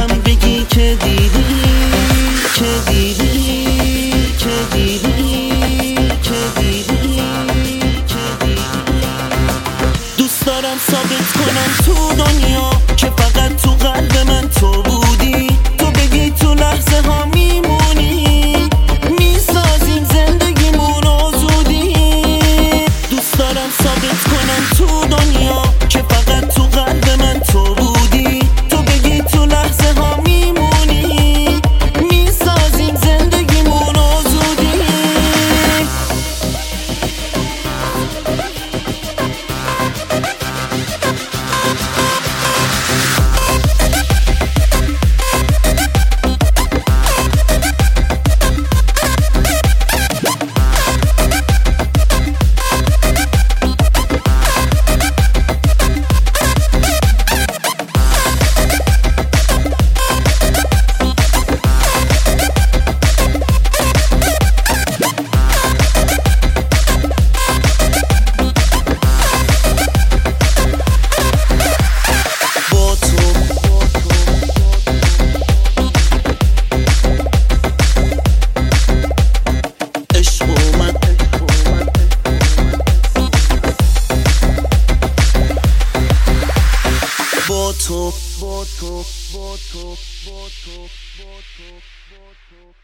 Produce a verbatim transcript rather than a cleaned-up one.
بهم بگی که دیدی، که دیدی، که دیدی، که دیدی، که دیدی. دوست دارم ثابت کنم تو دنیا که فقط تو قلب من تو بودی. تو بگی تو لحظه ها میمونی، میسازیم زندگیمونو زودی. دوست دارم ثابت کنم تو دنیا که فقط تو قلب من تو بودی. تو بگی تو لحظه ها میمونی، میسازیم زندگیمونو زودی. با تو با تو با تو با تو با تو